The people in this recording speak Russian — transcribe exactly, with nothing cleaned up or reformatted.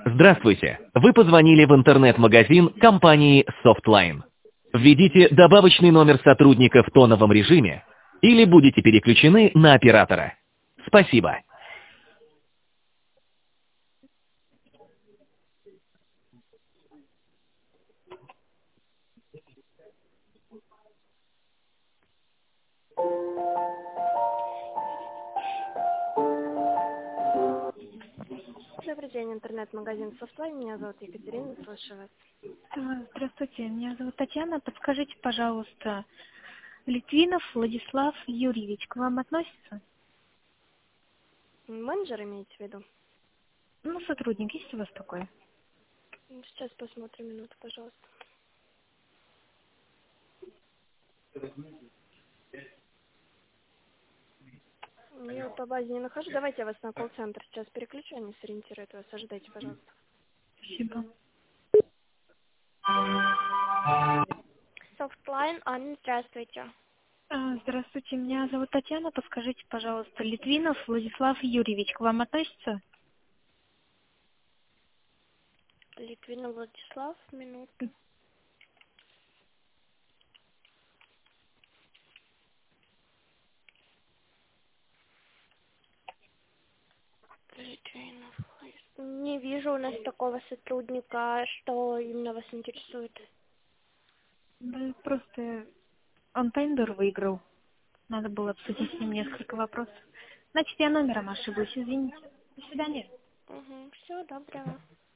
Здравствуйте! Вы позвонили в интернет-магазин компании Softline. Введите добавочный номер сотрудника в тоновом режиме или будете переключены на оператора. Спасибо. Добрый день, интернет-магазин Softline. Меня зовут Екатерина, слушаю вас. А, Здравствуйте, меня зовут Татьяна. Подскажите, пожалуйста, Литвинов Владислав Юрьевич к вам относится? Менеджер имеете в виду? Ну, сотрудник, есть у вас такой? Сейчас посмотрим, минуту, пожалуйста. Я его по базе не нахожу. Давайте я вас на колл-центр сейчас переключу, они сориентируют вас. Ожидайте, пожалуйста. Спасибо. Softline, Анна, здравствуйте. А, Здравствуйте, меня зовут Татьяна. Подскажите, пожалуйста, Литвинов Владислав Юрьевич к вам относится? Литвинов Владислав, минуту. Литвинов. Не вижу у нас такого сотрудника, что именно вас интересует. Да, просто он тендер выиграл. Надо было обсудить с ним несколько вопросов. Значит, я номером ошиблась, извините. До свидания. Угу, все, доброго.